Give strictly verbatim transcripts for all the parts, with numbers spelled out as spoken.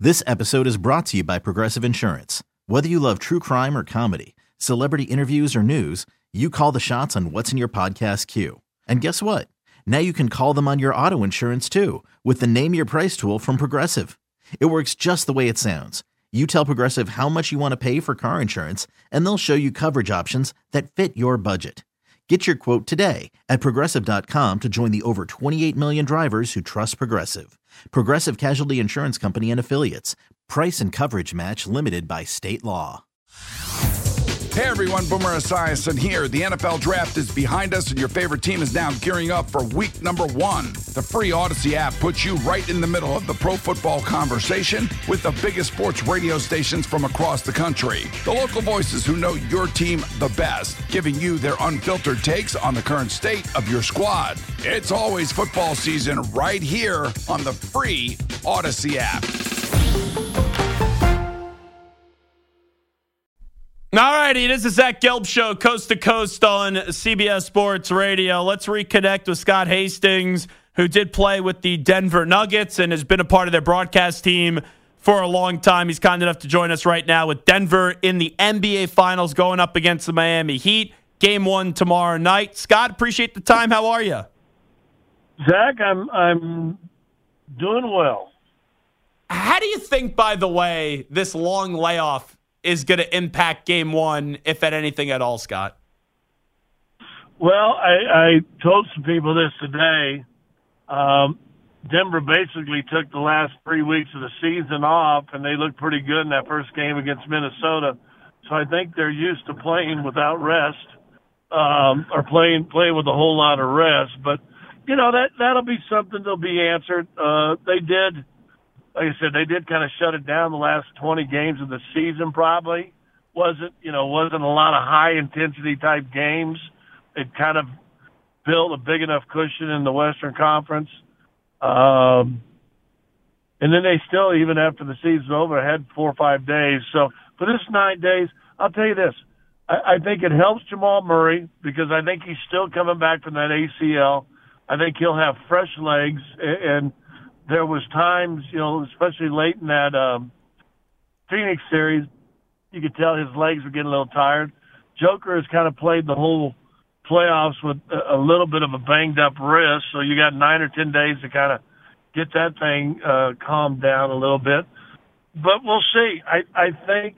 This episode is brought to you by Progressive Insurance. Whether you love true crime or comedy, celebrity interviews or news, you call the shots on what's in your podcast queue. And guess what? Now you can call them on your auto insurance too with the Name Your Price tool from Progressive. It works just the way it sounds. You tell Progressive how much you want to pay for car insurance, and they'll show you coverage options that fit your budget. Get your quote today at Progressive dot com to join the over twenty-eight million drivers who trust Progressive. Progressive Casualty Insurance Company and Affiliates. Price and coverage match limited by state law. Hey everyone, Boomer Esiason here. The N F L Draft is behind us and your favorite team is now gearing up for week number one. The free Odyssey app puts you right in the middle of the pro football conversation with the biggest sports radio stations from across the country. The local voices who know your team the best, giving you their unfiltered takes on the current state of your squad. It's always football season right here on the free Odyssey app. All righty, this is Zach Gelb Show, coast to coast on C B S Sports Radio. Let's reconnect with Scott Hastings, who did play with the Denver Nuggets and has been a part of their broadcast team for a long time. He's kind enough to join us right now with Denver in the N B A Finals going up against the Miami Heat. Game one tomorrow night. Scott, appreciate the time. How are you? Zach, I'm I'm doing well. How do you think, by the way, this long layoff is going to impact game one, if at anything at all, Scott? Well, I, I told some people this today. Um, Denver basically took the last three weeks of the season off, and they looked pretty good in that first game against Minnesota. So I think they're used to playing without rest, um, or playing playing with a whole lot of rest. But, you know, that, that'll be something that'll be answered. Uh, they did... Like I said, they did kind of shut it down the last twenty games of the season probably. Wasn't, you know, wasn't a lot of high-intensity type games. It kind of built a big enough cushion in the Western Conference. Um, and then they still, even after the season's over, had four or five days. So for this nine days, I'll tell you this. I, I think it helps Jamal Murray because I think he's still coming back from that A C L. I think he'll have fresh legs and – there was times, you know, especially late in that um, Phoenix series, you could tell his legs were getting a little tired. Joker has kind of played the whole playoffs with a, a little bit of a banged-up wrist, so you got nine or ten days to kind of get that thing uh, calmed down a little bit. But we'll see. I, I think,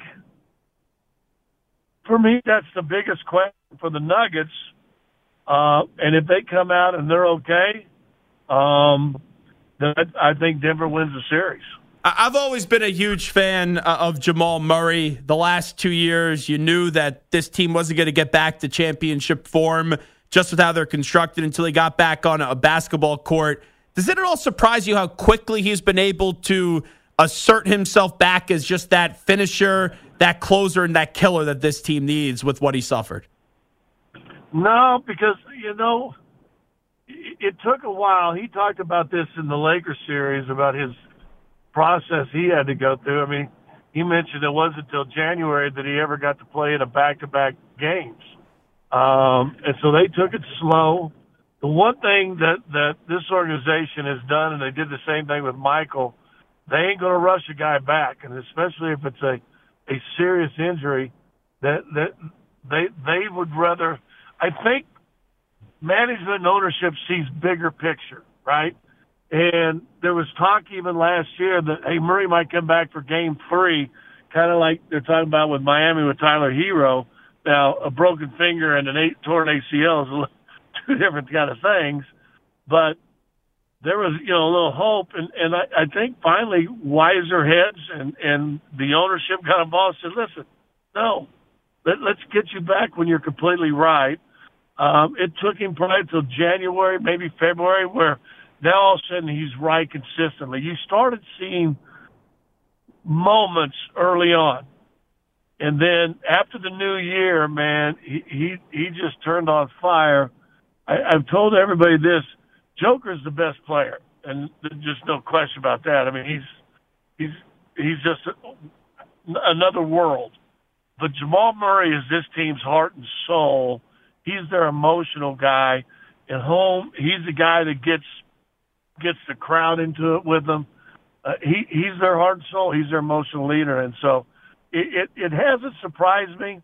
for me, that's the biggest question for the Nuggets. Uh, and if they come out and they're okay, um, I think Denver wins the series. I've always been a huge fan of Jamal Murray. The last two years, you knew that this team wasn't going to get back to championship form just with how they're constructed until he got back on a basketball court. Does it at all surprise you how quickly he's been able to assert himself back as just that finisher, that closer, and that killer that this team needs with what he suffered? No, because, you know, it took a while. He talked about this in the Lakers series, about his process he had to go through. I mean, he mentioned it wasn't until January that he ever got to play in a back-to-back games. Um, and so they took it slow. The one thing that, that this organization has done, and they did the same thing with Michael, they ain't going to rush a guy back, and especially if it's a, a serious injury, that, that they they would rather – I think management and ownership sees bigger picture, right? And there was talk even last year that, hey, Murray might come back for game three, kind of like they're talking about with Miami with Tyler Hero. Now, a broken finger and an eight, torn A C L is two different kind of things. But there was, you know, a little hope. And, and I, I think finally wiser heads and, and the ownership got involved and said, listen, no, let, let's get you back when you're completely right. Um, it took him probably until January, maybe February, where now all of a sudden he's right consistently. You started seeing moments early on. And then after the new year, man, he he, he just turned on fire. I, I've told everybody this, Joker's the best player, and there's just no question about that. I mean, he's he's he's just another world. But Jamal Murray is this team's heart and soul. He's their emotional guy. At home, he's the guy that gets gets the crowd into it with them. Uh, he he's their heart and soul. He's their emotional leader, and so it it, it hasn't surprised me.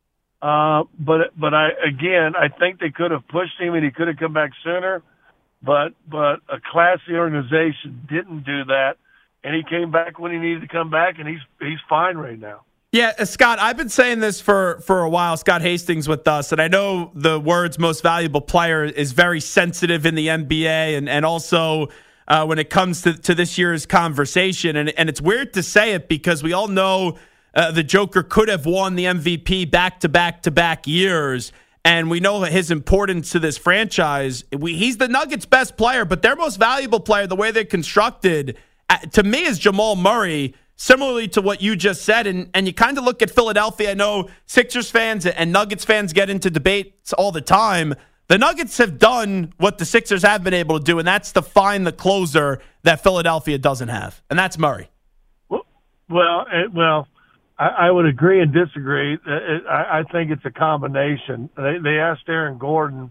Uh, but but I again I think they could have pushed him and he could have come back sooner. But but a classy organization didn't do that, and he came back when he needed to come back, and he's he's fine right now. Yeah, uh, Scott, I've been saying this for, for a while. Scott Hastings with us, and I know the words most valuable player is very sensitive in the N B A and, and also uh, when it comes to, to this year's conversation. And, and it's weird to say it because we all know uh, the Joker could have won the M V P back-to-back-to-back years, and we know his importance to this franchise. We, he's the Nuggets' best player, but their most valuable player, the way they're constructed, uh, to me, is Jamal Murray. Similarly to what you just said, and, and you kind of look at Philadelphia. I know Sixers fans and Nuggets fans get into debates all the time. The Nuggets have done what the Sixers have been able to do, and that's to find the closer that Philadelphia doesn't have, and that's Murray. Well, well, it, well I, I would agree and disagree. It, it, I, I think it's a combination. They, they asked Aaron Gordon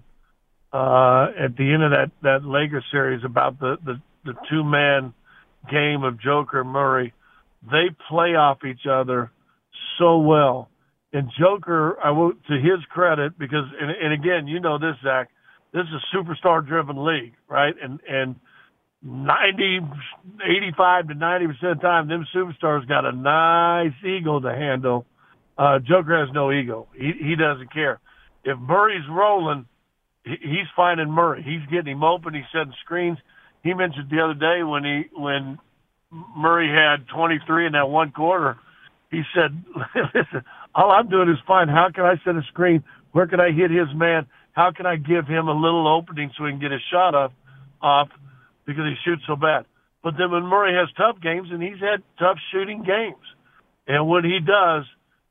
uh, at the end of that, that Lakers series about the, the, the two-man game of Joker and Murray. They play off each other so well. And Joker, I will, to his credit, because, and, and again, you know this, Zach, this is a superstar-driven league, right? And and ninety, eighty-five to ninety percent of the time, them superstars got a nice ego to handle. Uh, Joker has no ego. He he doesn't care. If Murray's rolling, he, he's finding Murray. He's getting him open. He's setting screens. He mentioned the other day when he when – Murray had twenty-three in that one quarter. He said, listen, all I'm doing is find how can I set a screen? Where can I hit his man? How can I give him a little opening so he can get his shot up, off because he shoots so bad? But then when Murray has tough games, and he's had tough shooting games, and when he does,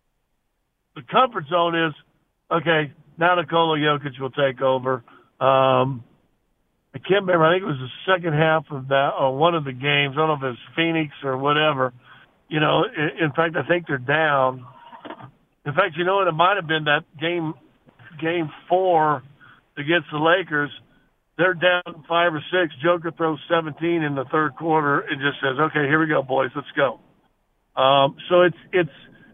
the comfort zone is, okay, now Nikola Jokic will take over. Um, I can't remember. I think it was the second half of that, or one of the games. I don't know if it was Phoenix or whatever. You know, in, in fact, I think they're down. In fact, you know what? It might have been that game, game four against the Lakers. They're down five or six. Joker throws seventeen in the third quarter and just says, "Okay, here we go, boys. Let's go." Um, so it's it's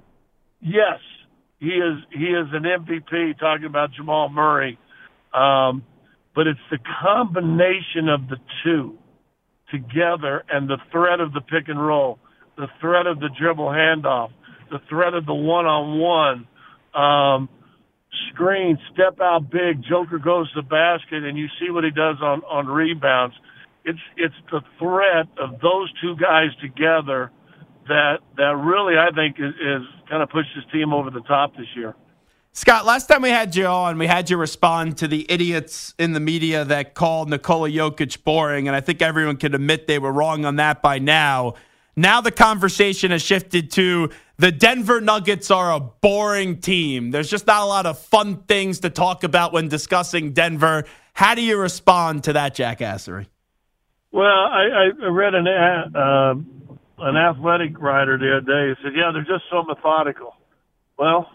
yes, he is he is an M V P. Talking about Jamal Murray. Um, But it's the combination of the two together and the threat of the pick and roll, the threat of the dribble handoff, the threat of the one-on-one, um, screen, step out big, Joker goes to the basket, and you see what he does on, on rebounds. It's it's the threat of those two guys together that that really, I think, is, is kind of pushed his team over the top this year. Scott, last time we had you on, we had you respond to the idiots in the media that called Nikola Jokic boring, and I think everyone can admit they were wrong on that by now. Now the conversation has shifted to the Denver Nuggets are a boring team. There's just not a lot of fun things to talk about when discussing Denver. How do you respond to that jackassery? Well, I, I read an uh, an athletic writer the other day who said, yeah, they're just so methodical. Well,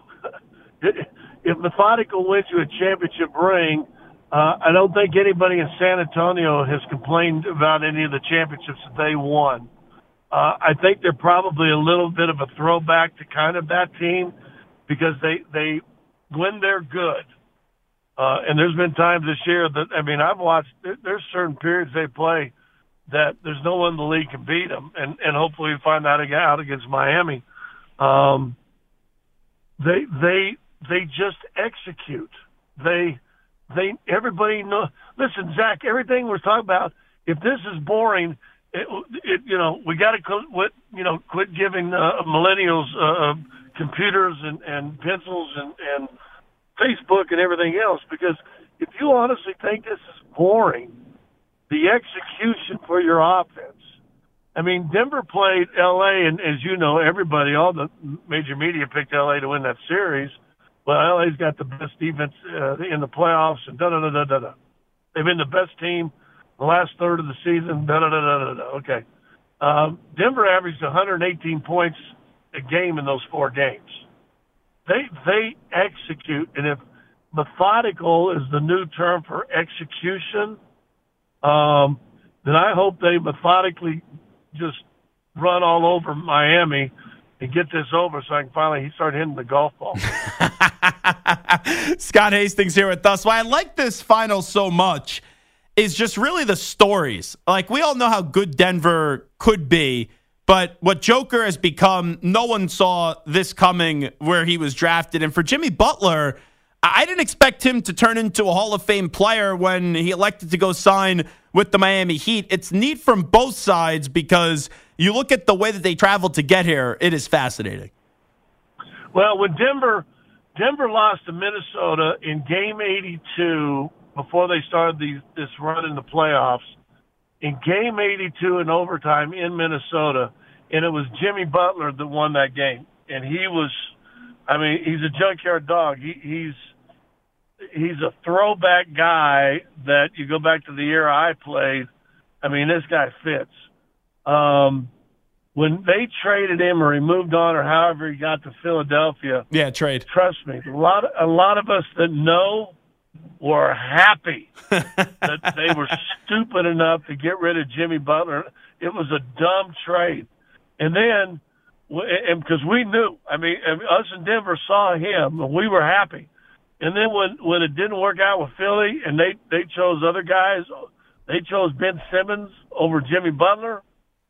if methodical wins you a championship ring, uh, I don't think anybody in San Antonio has complained about any of the championships that they won. Uh, I think they're probably a little bit of a throwback to kind of that team because they, they when they're good, uh, and there's been times this year that, I mean, I've watched, there, there's certain periods they play that there's no one in the league can beat them, and, and hopefully we find that out against Miami. Um, they, they, They just execute. They, they, everybody know. Listen, Zach, everything we're talking about, if this is boring, it, it you know, we got to quit, you know, quit giving uh, millennials uh, computers and, and pencils and, and Facebook and everything else, because if you honestly think this is boring, the execution for your offense. I mean, Denver played L A, and as you know, everybody, all the major media picked L A to win that series. Well, L A's got the best defense uh, in the playoffs, and da-da-da-da-da-da. They've been the best team the last third of the season, da-da-da-da-da-da. Okay. Um, Denver averaged one hundred eighteen points a game in those four games. They they execute, and if methodical is the new term for execution, um, then I hope they methodically just run all over Miami and get this over so I can finally start hitting the golf ball. Scott Hastings here with us. Why I like this final so much is just really the stories. Like, we all know how good Denver could be, but what Joker has become, no one saw this coming where he was drafted. And for Jimmy Butler, I didn't expect him to turn into a Hall of Fame player when he elected to go sign with the Miami Heat. It's neat from both sides because you look at the way that they traveled to get here, it is fascinating. Well, when Denver Denver lost to Minnesota in Game eighty-two before they started these, this run in the playoffs, in Game eighty-two in overtime in Minnesota, and it was Jimmy Butler that won that game. And he was, I mean, he's a junkyard dog. He, he's he's a throwback guy that you go back to the era I played. I mean, this guy fits. Um, when they traded him or he moved on or however he got to Philadelphia, yeah, trade. Trust me, a lot, a lot of us that know were happy that they were stupid enough to get rid of Jimmy Butler. It was a dumb trade, and then and because we knew, I mean, us in Denver saw him, and we were happy. And then when, when it didn't work out with Philly and they, they chose other guys, they chose Ben Simmons over Jimmy Butler,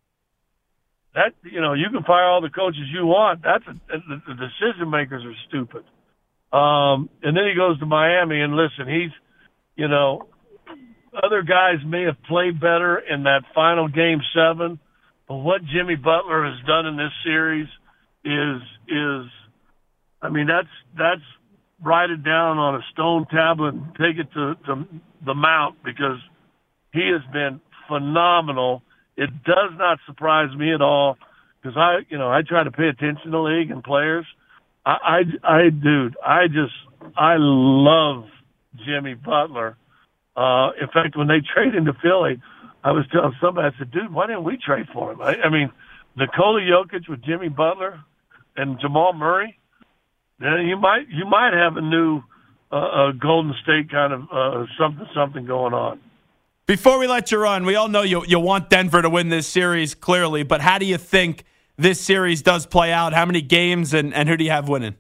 that, you know, you can fire all the coaches you want. That's a, the, the decision makers are stupid. Um, and then he goes to Miami, and listen, he's, you know, other guys may have played better in that final game seven, but what Jimmy Butler has done in this series is, is, I mean, that's, that's, write it down on a stone tablet and take it to, to the mount, because he has been phenomenal. It does not surprise me at all, because I, you know, I try to pay attention to the league and players. I, I, I dude, I just, I love Jimmy Butler. Uh, in fact, when they traded him to Philly, I was telling somebody, I said, dude, why didn't we trade for him? I, I mean, Nikola Jokic with Jimmy Butler and Jamal Murray, then you might you might have a new uh, uh, Golden State kind of uh, something something going on. Before we let you run, we all know you you want Denver to win this series clearly, but how do you think this series does play out? How many games and, and who do you have winning?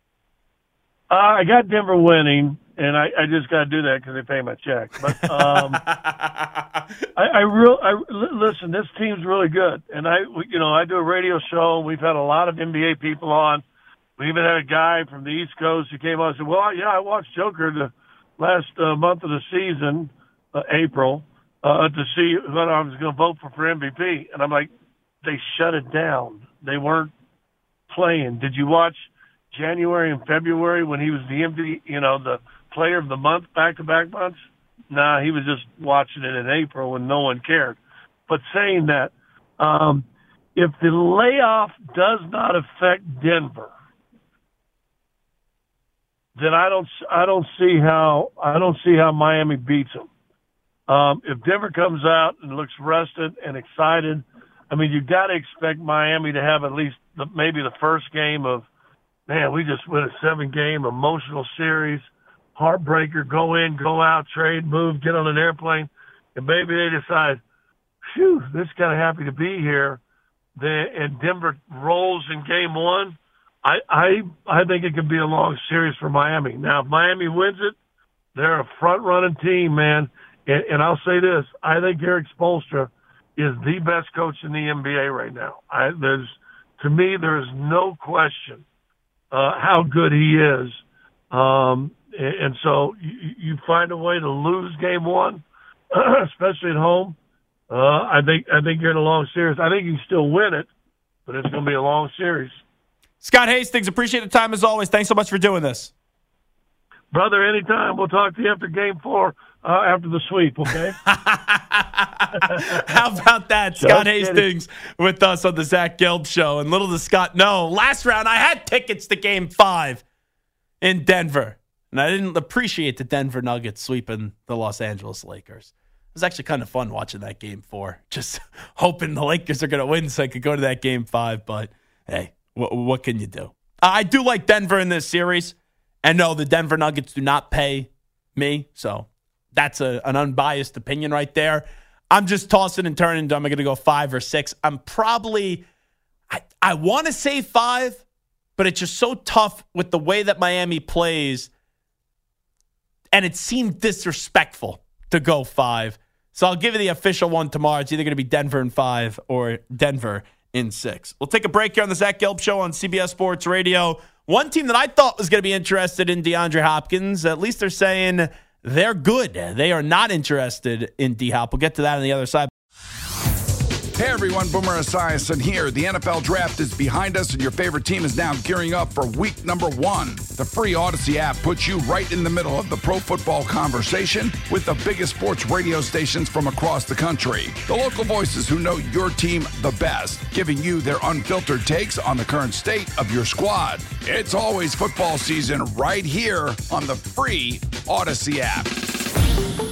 Uh, I got Denver winning, and I, I just got to do that because they pay my check. But um, I, I real I listen. This team's really good, and I you know I do a radio show. We've had a lot of N B A people on. We even had a guy from the East Coast who came on and said, well, yeah, I watched Joker the last uh, month of the season, uh, April, uh, to see whether I was going to vote for for M V P. And I'm like, they shut it down. They weren't playing. Did you watch January and February when he was the M V P, you know, the player of the month, back-to-back months? Nah, he was just watching it in April when no one cared. But saying that, um, if the layoff does not affect Denver, then I don't I don't see how I don't see how Miami beats them. Um, if Denver comes out and looks rested and excited, I mean, you got to expect Miami to have at least the, maybe the first game of, man, we just win a seven-game emotional series, heartbreaker, go in, go out, trade, move, get on an airplane, and maybe they decide, phew, this is kind of happy to be here. Then, and Denver rolls in game one. I, I I think it could be a long series for Miami. Now, if Miami wins it, they're a front-running team, man. And, and I'll say this. I think Eric Spoelstra is the best coach in the N B A right now. I, there's, to me, there's no question uh, how good he is. Um, and, and so you, you find a way to lose game one, especially at home. Uh, I think I think you're in a long series. I think you can still win it, but it's going to be a long series. Scott Hastings, appreciate the time as always. Thanks so much for doing this. Brother, anytime. We'll talk to you after game four, uh, after the sweep, okay? How about that? Scott Hastings with us on the Zach Gelb Show. And little does Scott know, last round I had tickets to game five in Denver. And I didn't appreciate the Denver Nuggets sweeping the Los Angeles Lakers. It was actually kind of fun watching that game four. Just hoping the Lakers are going to win so I could go to that game five. But, hey. What, what can you do? I do like Denver in this series. And no, the Denver Nuggets do not pay me. So that's a, an unbiased opinion right there. I'm just tossing and turning. I'm going to go five or six. I'm probably, I, I want to say five, but it's just so tough with the way that Miami plays. And it seemed disrespectful to go five. So I'll give you the official one tomorrow. It's either going to be Denver in five or Denver in six. We'll take a break here on the Zach Gelb Show on C B S Sports Radio. One team that I thought was going to be interested in DeAndre Hopkins, at least they're saying they're good. They are not interested in D-Hop. We'll get to that on the other side. Hey everyone, Boomer Esiason here. The N F L Draft is behind us and your favorite team is now gearing up for week number one. The free Odyssey app puts you right in the middle of the pro football conversation with the biggest sports radio stations from across the country. The local voices who know your team the best, giving you their unfiltered takes on the current state of your squad. It's always football season right here on the free Odyssey app.